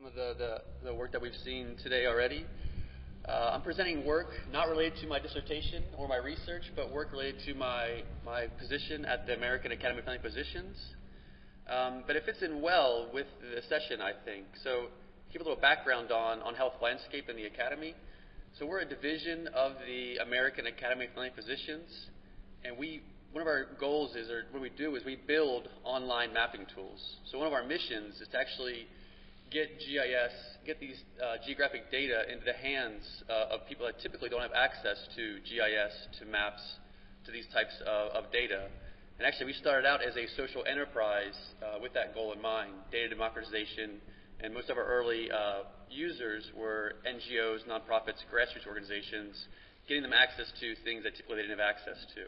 of the work that we've seen today already. I'm presenting work not related to my dissertation or my research, but work related to my position at the American Academy of Family Physicians. But it fits in well with the session, I think. So give a little background on health landscape in the Academy. So we're a division of the American Academy of Family Physicians, and one of our goals is, or what we do is we build online mapping tools. So one of our missions is to actually get GIS, get these geographic data into the hands of people that typically don't have access to GIS, to maps, to these types of data. And actually, we started out as a social enterprise with that goal in mind, data democratization, and most of our early users were NGOs, nonprofits, grassroots organizations, getting them access to things that typically they didn't have access to.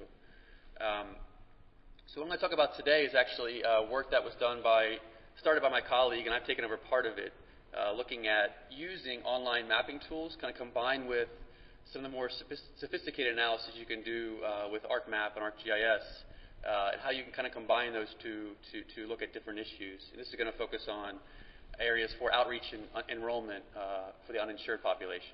So what I'm going to talk about today is actually work that was started by my colleague, and I've taken over part of it, looking at using online mapping tools, kind of combined with some of the more sophisticated analysis you can do with ArcMap and ArcGIS, and how you can kind of combine those two to look at different issues. And this is going to focus on areas for outreach and enrollment for the uninsured population.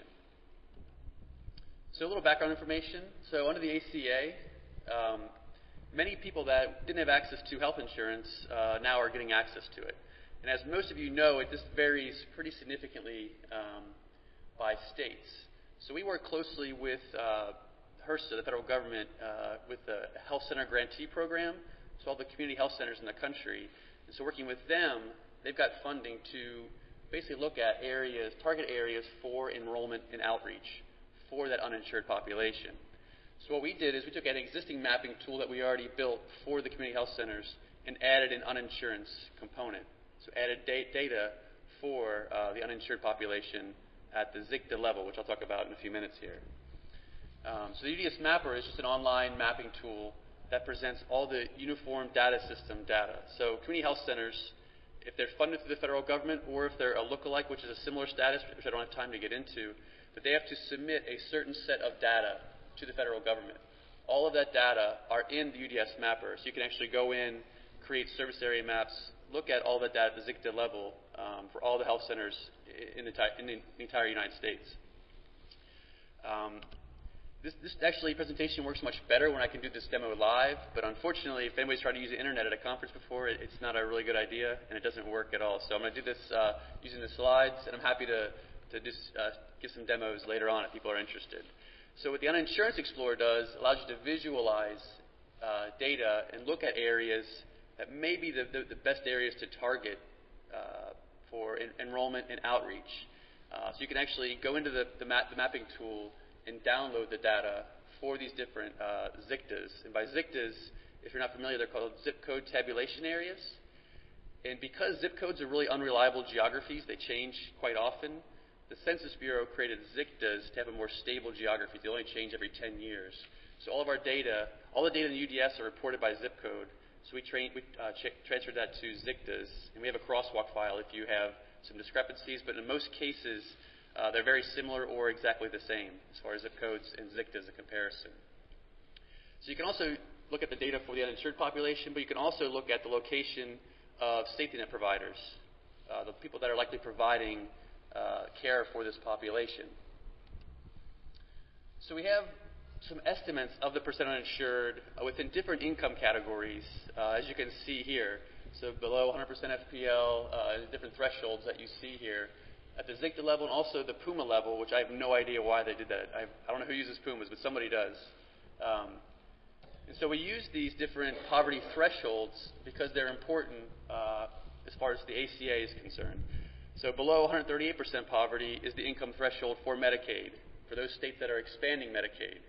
So a little background information. So under the ACA, many people that didn't have access to health insurance now are getting access to it. And as most of you know, this varies pretty significantly by states. So we work closely with HRSA, the federal government, with the Health Center Grantee Program, so all the community health centers in the country. And so working with them, they've got funding to basically look at areas, target areas for enrollment and outreach for that uninsured population. So what we did is we took an existing mapping tool that we already built for the community health centers and added an uninsurance component. So added data for the uninsured population at the ZICTA level, which I'll talk about in a few minutes here. So the UDS Mapper is just an online mapping tool that presents all the uniform data system data. So community health centers, if they're funded through the federal government or if they're a lookalike, which is a similar status, which I don't have time to get into, but they have to submit a certain set of data to the federal government. All of that data are in the UDS Mapper, so you can actually go in, create service area maps, look at all the data at the ZICTA level for all the health centers in the entire United States. This actually presentation works much better when I can do this demo live, but unfortunately, if anybody's tried to use the internet at a conference before, it's not a really good idea, and it doesn't work at all. So I'm going to do this using the slides, and I'm happy to just give some demos later on if people are interested. So what the Uninsurance Explorer does, allows you to visualize data and look at areas that may be the best areas to target for enrollment and outreach. So you can actually go into the mapping tool and download the data for these different ZICTAs. And by ZICTAs, if you're not familiar, they're called zip code tabulation areas. And because zip codes are really unreliable geographies, they change quite often, the Census Bureau created ZICTAs to have a more stable geography. They only change every 10 years. So all of our data, all the data in the UDS are reported by zip code. So we transferred that to ZICTAs, and we have a crosswalk file if you have some discrepancies. But in most cases, they're very similar or exactly the same as far as zip codes and ZICTAs in comparison. So you can also look at the data for the uninsured population, but you can also look at the location of safety net providers, the people that are likely providing care for this population. So we have some estimates of the percent uninsured within different income categories, as you can see here. So below 100% FPL, different thresholds that you see here at the ZICTA level and also the PUMA level, which I have no idea why they did that. I don't know who uses PUMAs, but somebody does. And so we use these different poverty thresholds because they're important as far as the ACA is concerned. So below 138% poverty is the income threshold for Medicaid, for those states that are expanding Medicaid.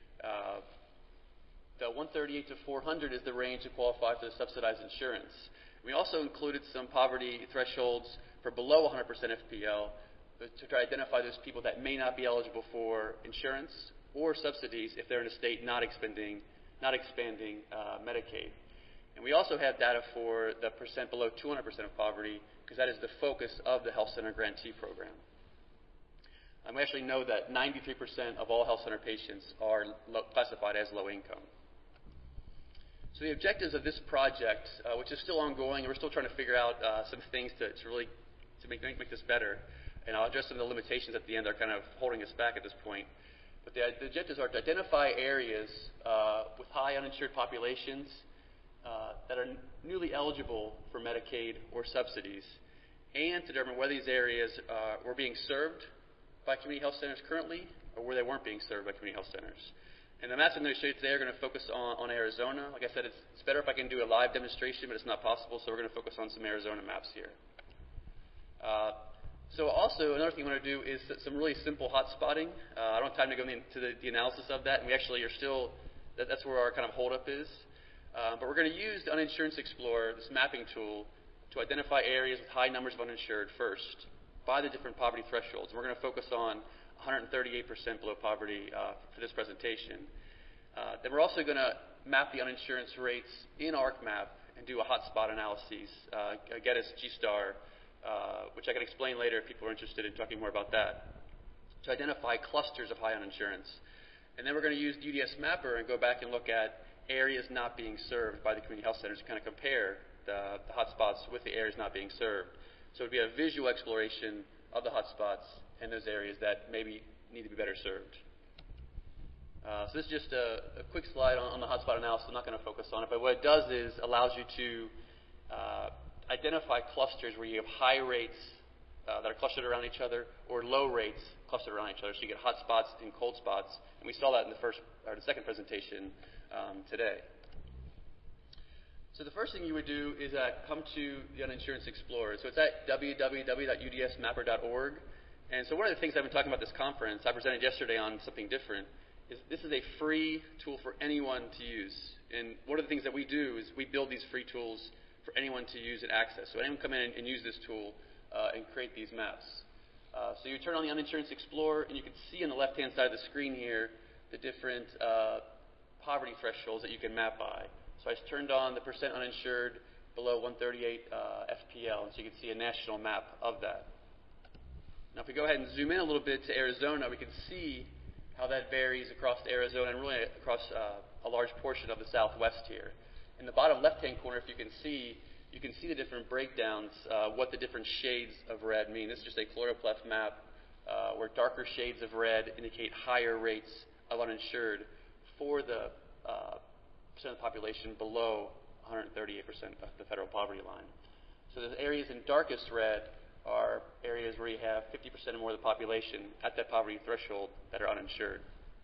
The 138 to 400 is the range to qualify for the subsidized insurance. We also included some poverty thresholds for below 100% FPL to try to identify those people that may not be eligible for insurance or subsidies if they're in a state not expanding Medicaid. And we also have data for the percent below 200% of poverty because that is the focus of the Health Center Grantee Program. And we actually know that 93% of all health center patients are classified as low income. So the objectives of this project, which is still ongoing, and we're still trying to figure out some things to really to make this better. And I'll address some of the limitations at the end that are kind of holding us back at this point. But the objectives are to identify areas with high uninsured populations that are newly eligible for Medicaid or subsidies, and to determine whether these areas were being served by community health centers currently or where they weren't being served by community health centers. And the maps I'm going to show you today are going to focus on Arizona. Like I said, it's better if I can do a live demonstration, but it's not possible, so we're going to focus on some Arizona maps here. So also, another thing I want to do is some really simple hot spotting. I don't have time to go into the analysis of that, and we actually are still, that's where our kind of holdup is. But we're going to use the Uninsurance Explorer, this mapping tool, to identify areas with high numbers of uninsured first by the different poverty thresholds. And we're going to focus on 138% below poverty for this presentation. Then we're also going to map the uninsurance rates in ArcMap and do a hotspot analysis, GEDIS, G-STAR, which I can explain later if people are interested in talking more about that, to identify clusters of high uninsurance. And then we're going to use the UDS Mapper and go back and look at areas not being served by the community health centers to kind of compare the hotspots with the areas not being served. So it would be a visual exploration of the hotspots and those areas that maybe need to be better served. So this is just a quick slide on the hotspot analysis. I'm not going to focus on it, but what it does is allows you to identify clusters where you have high rates that are clustered around each other or low rates clustered around each other. So you get hot spots and cold spots, and we saw that in the second presentation today. So the first thing you would do is come to the Uninsurance Explorer. So it's at www.udsmapper.org. And so one of the things I've been talking about this conference, I presented yesterday on something different, is this is a free tool for anyone to use. And one of the things that we do is we build these free tools for anyone to use and access. So anyone come in and use this tool and create these maps. So you turn on the Uninsurance Explorer, and you can see on the left-hand side of the screen here the different poverty thresholds that you can map by. So I just turned on the percent uninsured below 138 FPL, and so you can see a national map of that. Now if we go ahead and zoom in a little bit to Arizona, we can see how that varies across Arizona and really across a large portion of the Southwest here. In the bottom left-hand corner, if you can see the different breakdowns, what the different shades of red mean. This is just a choropleth map where darker shades of red indicate higher rates of uninsured for the percent of the population below 138% of the federal poverty line. So the areas in darkest red are areas where you have 50% or more of the population at that poverty threshold that are uninsured.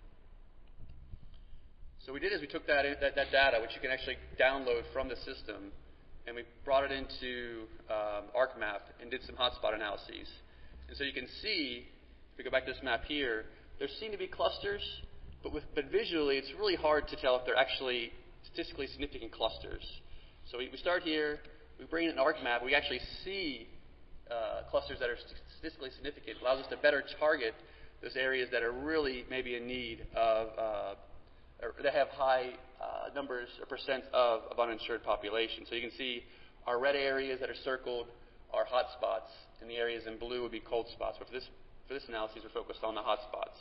So what we did is we took that data, which you can actually download from the system, and we brought it into ArcMap and did some hotspot analyses. And so you can see, if we go back to this map here, there seem to be clusters, but visually it's really hard to tell if they're actually statistically significant clusters. So we start here, we bring in an ArcMap, we actually see clusters that are statistically significant. It allows us to better target those areas that are really maybe in need of, or that have high numbers or percent of uninsured population. So you can see our red areas that are circled are hot spots, and the areas in blue would be cold spots. But for this analysis, we're focused on the hot spots.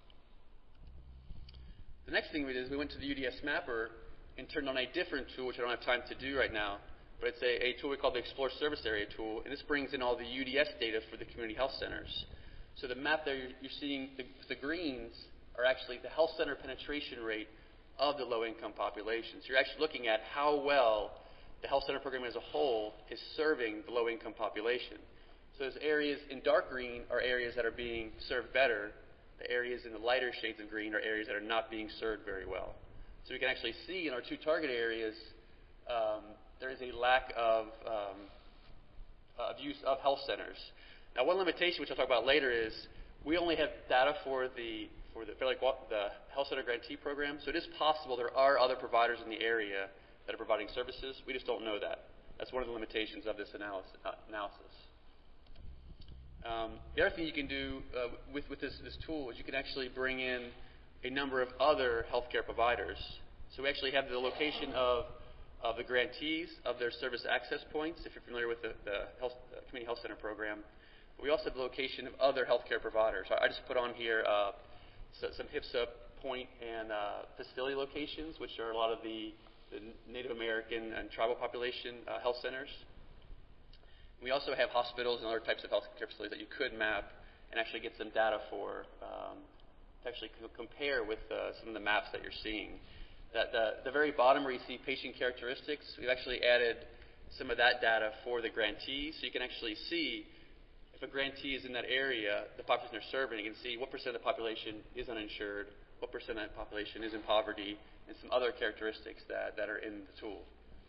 The next thing we did is we went to the UDS Mapper and turned on a different tool, which I don't have time to do right now, but it's a tool we call the Explore Service Area tool, and this brings in all the UDS data for the community health centers. So the map there you're seeing, the greens are actually the health center penetration rate of the low-income population. So you're actually looking at how well the health center program as a whole is serving the low-income population. So those areas in dark green are areas that are being served better. The areas in the lighter shades of green are areas that are not being served very well. So we can actually see in our two target areas there is a lack of use of health centers. Now, one limitation, which I'll talk about later, is we only have data for the health center grantee program. So it is possible there are other providers in the area that are providing services. We just don't know that. That's one of the limitations of this analysis. The other thing you can do with this tool is you can actually bring in a number of other healthcare providers. So we actually have the location of the grantees, of their service access points, if you're familiar with the community health center program. But we also have the location of other healthcare providers. I just put on here some HPSA point and facility locations, which are a lot of the Native American and tribal population health centers. We also have hospitals and other types of healthcare facilities that you could map and actually get some data for to actually compare with some of the maps that you're seeing. The very bottom where you see patient characteristics, we've actually added some of that data for the grantees, so you can actually see if a grantee is in that area, the population they're serving, you can see what percent of the population is uninsured, what percent of that population is in poverty, and some other characteristics that are in the tool.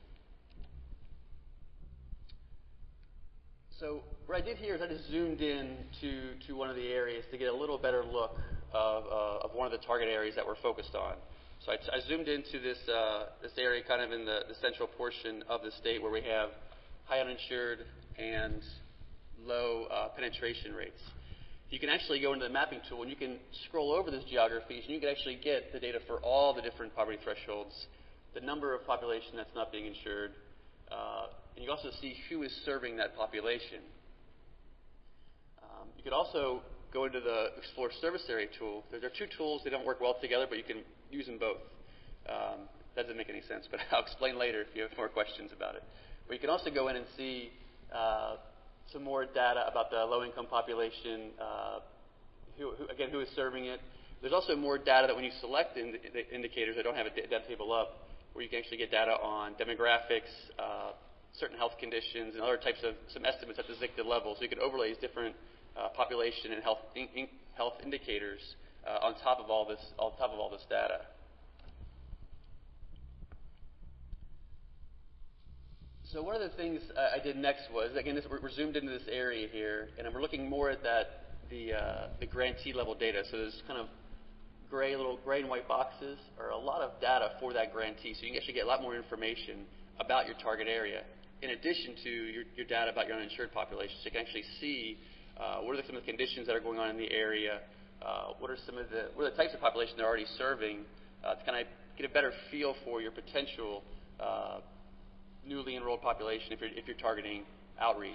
So what I did here is I just zoomed in to one of the areas to get a little better look of one of the target areas that we're focused on. So I zoomed into this area kind of in the central portion of the state where we have high uninsured and low penetration rates. You can actually go into the mapping tool and you can scroll over this geography and you can actually get the data for all the different poverty thresholds, the number of population that's not being insured, and you can also see who is serving that population. You could also go into the Explore Service Area tool. There are two tools. They don't work well together, but you can use them both. That doesn't make any sense, but I'll explain later if you have more questions about it. But you can also go in and see some more data about the low-income population, who is serving it. There's also more data that when you select the indicators, I don't have a data table up, where you can actually get data on demographics, certain health conditions, and other types of some estimates at the ZICTA level. So you could overlay these different population and health indicators on top of all this data. So one of the things I did next was, again, we're zoomed into this area here, and we're looking more at the grantee level data. So there's kind of gray and white boxes are a lot of data for that grantee, so you can actually get a lot more information about your target area, in addition to your data about your uninsured population. So you can actually see what are some of the conditions that are going on in the area, what are the types of population they're already serving, to kind of get a better feel for your potential newly enrolled population if you're targeting outreach.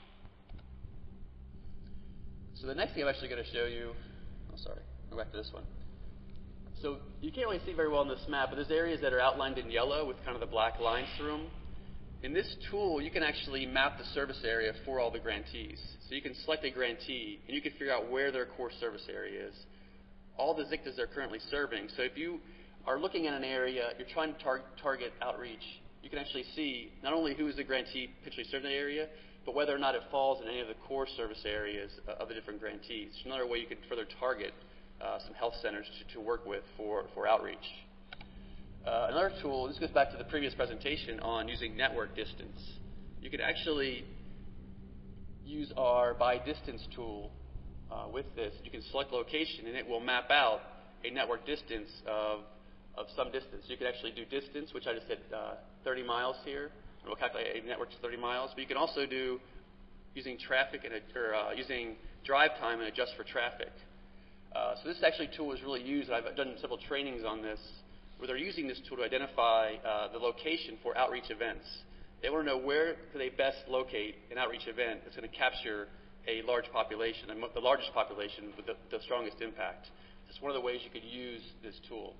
So the next thing I'm actually going to show you, go back to this one. So you can't really see very well on this map, but there's areas that are outlined in yellow with kind of the black lines through them. In this tool, you can actually map the service area for all the grantees. So you can select a grantee, and you can figure out where their core service area is, all the ZICTAs they're currently serving. So if you are looking at an area, you're trying to target outreach, you can actually see not only who is the grantee potentially serving the area, but whether or not it falls in any of the core service areas of the different grantees. It's another way you can further target some health centers to work with for outreach. Another tool, this goes back to the previous presentation on using network distance. You can actually use our by distance tool with this. You can select location and it will map out a network distance of some distance. You can actually do distance, which I just said 30 miles here. It will calculate a network to 30 miles. But you can also do using traffic using drive time and adjust for traffic. So this actually tool is really used. I've done several trainings on this, where they're using this tool to identify the location for outreach events. They want to know where can they best locate an outreach event that's going to capture a large population, the largest population with the strongest impact. It's one of the ways you could use this tool.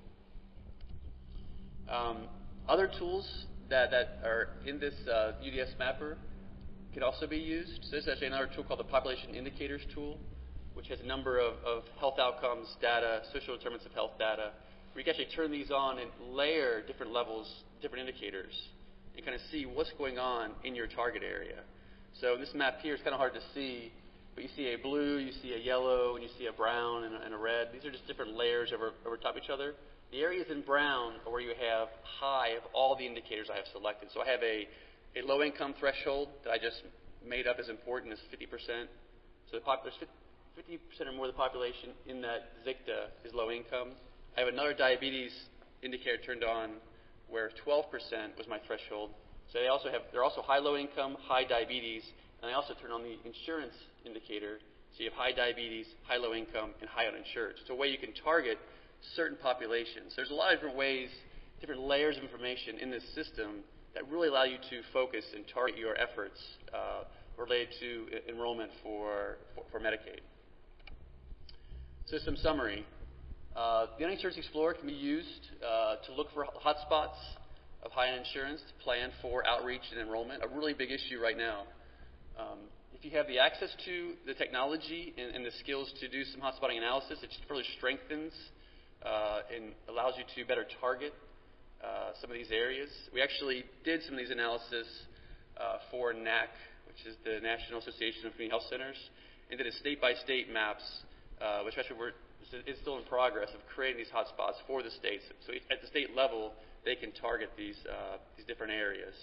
Other tools that are in this UDS mapper can also be used. So this is actually another tool called the Population Indicators tool, which has a number of health outcomes data, social determinants of health data, where you can actually turn these on and layer different levels, different indicators, and kind of see what's going on in your target area. So this map here is kind of hard to see, but you see a blue, you see a yellow, and you see a brown and a red. These are just different layers over top of each other. The areas in brown are where you have high of all the indicators I have selected. So I have a low-income threshold that I just made up as important as 50%. So there's 50% or more of the population in that ZICTA is low income. I have another diabetes indicator turned on where 12% was my threshold. So they're also high low income, high diabetes, and I also turn on the insurance indicator. So you have high diabetes, high low income, and high uninsured. So it's a way you can target certain populations. There's a lot of different ways, different layers of information in this system that really allow you to focus and target your efforts related to enrollment for Medicaid. So some summary. The Uninsured Explorer can be used to look for hotspots of high insurance, to plan for outreach and enrollment, a really big issue right now. If you have the access to the technology and the skills to do some hotspotting analysis, it further strengthens and allows you to better target some of these areas. We actually did some of these analysis for NAC, which is the National Association of Community Health Centers, and did a state-by-state maps, which actually is still in progress of creating these hotspots for the states. So at the state level, they can target these different areas.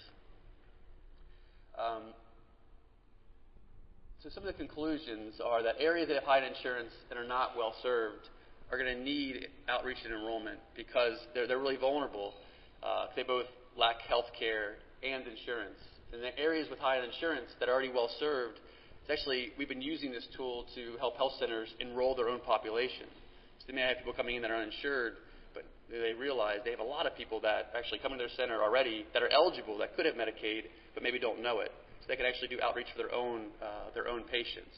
So some of the conclusions are that areas that have high insurance and are not well served are going to need outreach and enrollment because they're really vulnerable. They both lack health care and insurance. And the areas with high insurance that are already well served, we've been using this tool to help health centers enroll their own population. So they may have people coming in that are uninsured, but they realize they have a lot of people that actually come to their center already that are eligible, that could have Medicaid, but maybe don't know it. So they can actually do outreach for their own patients.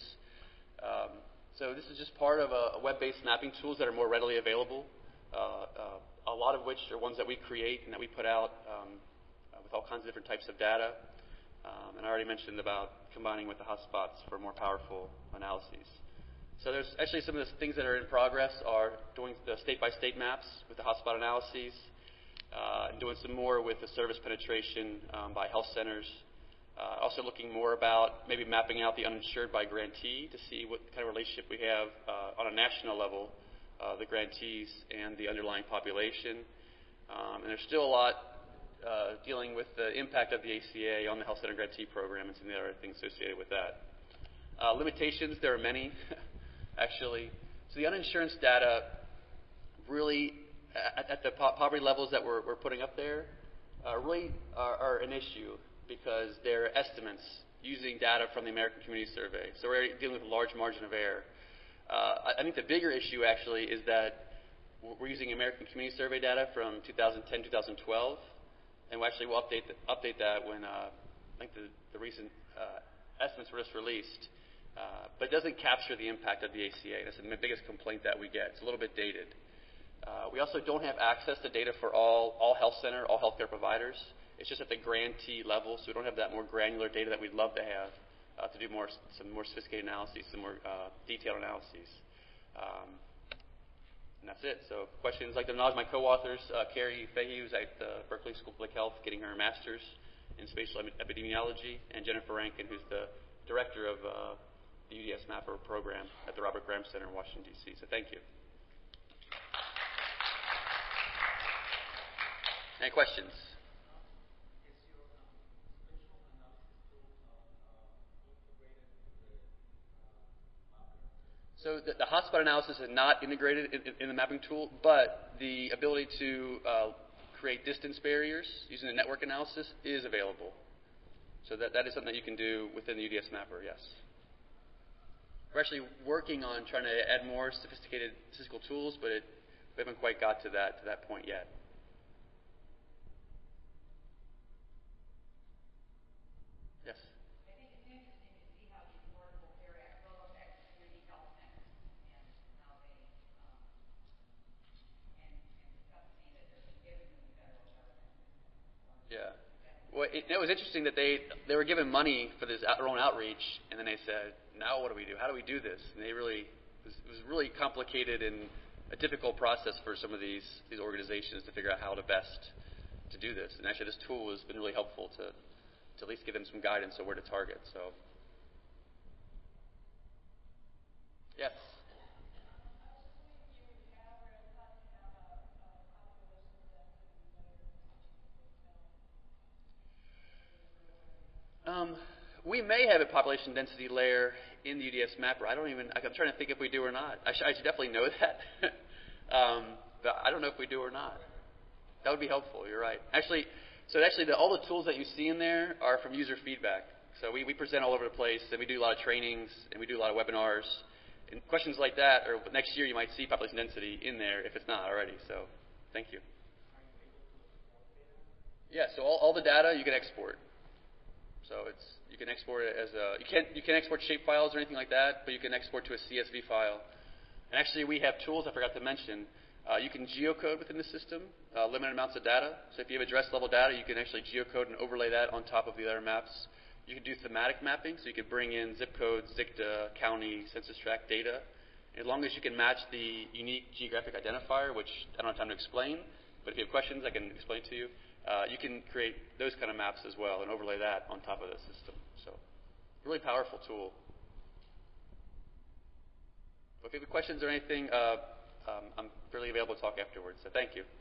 So this is just part of a web-based mapping tools that are more readily available, a lot of which are ones that we create and that we put out with all kinds of different types of data. And I already mentioned about combining with the hotspots for more powerful analyses. So there's actually some of the things that are in progress are doing the state-by-state maps with the hotspot analyses, and doing some more with the service penetration by health centers. Also looking more about maybe mapping out the uninsured by grantee to see what kind of relationship we have on a national level, the grantees and the underlying population. And there's still a lot dealing with the impact of the ACA on the health center grantee program and some of the other things associated with that. Limitations, there are many, actually. So the uninsurance data really, at the poverty levels that we're putting up there, really are an issue because they're estimates using data from the American Community Survey. So we're dealing with a large margin of error. I think the bigger issue actually is that we're using American Community Survey data from 2010, 2012, and we actually will update that when I think the recent estimates were just released. But it doesn't capture the impact of the ACA. That's the biggest complaint that we get. It's a little bit dated. We also don't have access to data for all health center, all healthcare providers. It's just at the grantee level, so we don't have that more granular data that we'd love to have to do some more sophisticated analyses, some more detailed analyses. And that's it. So questions, like to acknowledge my co-authors, Carrie Fahey, who's at the Berkeley School of Public Health, getting her master's in spatial epidemiology, and Jennifer Rankin, who's the director of the UDS Mapper program at the Robert Graham Center in Washington, D.C. So thank you. Any questions? So the hotspot analysis is not integrated in the mapping tool, but the ability to create distance barriers using the network analysis is available. So that is something that you can do within the UDS Mapper, yes. We're actually working on trying to add more sophisticated statistical tools, but we haven't quite got to that point yet. Yes. I think it's interesting to see how these portable area will affect community health centers and how they and discuss seeing that they're given from the federal government. Yeah. Well, it was interesting that they were given money for their own outreach, and then they said, "Now what do we do? How do we do this?" And it was really complicated and a difficult process for some of these organizations to figure out how to best to do this. And actually, this tool has been really helpful to at least give them some guidance on where to target. So, yes. We may have a population density layer in the UDS Mapper. I'm trying to think if we do or not. I should definitely know that. But I don't know if we do or not. That would be helpful. You're right. Actually, all the tools that you see in there are from user feedback. So we present all over the place, and we do a lot of trainings, and we do a lot of webinars. And questions like that, or next year you might see population density in there if it's not already. So thank you. Yeah, so all the data you can export. So you can export it as you can export shape files or anything like that, but you can export to a CSV file. And actually, we have tools I forgot to mention. You can geocode within the system limited amounts of data. So if you have address level data, you can actually geocode and overlay that on top of the other maps You can do thematic mapping, so you could bring in zip codes, ZICTA, county, census tract data. As long as you can match the unique geographic identifier, which I don't have time to explain, but if you have questions, I can explain to you. You can create those kind of maps as well and overlay that on top of the system. So, really powerful tool. If you have questions or anything, I'm fairly available to talk afterwards. So, thank you.